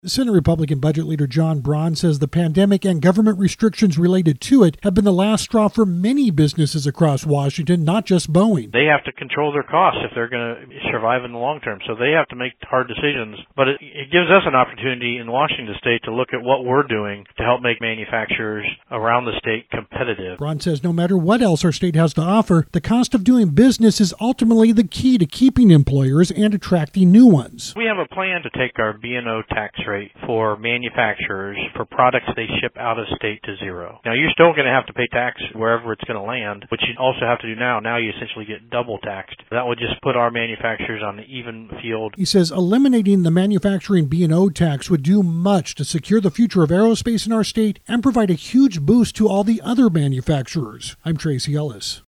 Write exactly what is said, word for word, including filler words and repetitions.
Senate Republican Budget Leader John Braun says the pandemic and government restrictions related to it have been the last straw for many businesses across Washington, not just Boeing. They have to control their costs if they're going to survive in the long term, so they have to make hard decisions. But it, it gives us an opportunity in Washington State to look at what we're doing to help make manufacturers around the state competitive. Braun says no matter what else our state has to offer, the cost of doing business is ultimately the key to keeping employers and attracting new ones. We have a plan to take our B and O tax rate for manufacturers for products they ship out of state to zero. Now, you're still going to have to pay tax wherever it's going to land, which you also have to do now. Now you essentially get double taxed. That would just put our manufacturers on an even field. He says eliminating the manufacturing B and O tax would do much to secure the future of aerospace in our state and provide a huge boost to all the other manufacturers. I'm Tracy Ellis.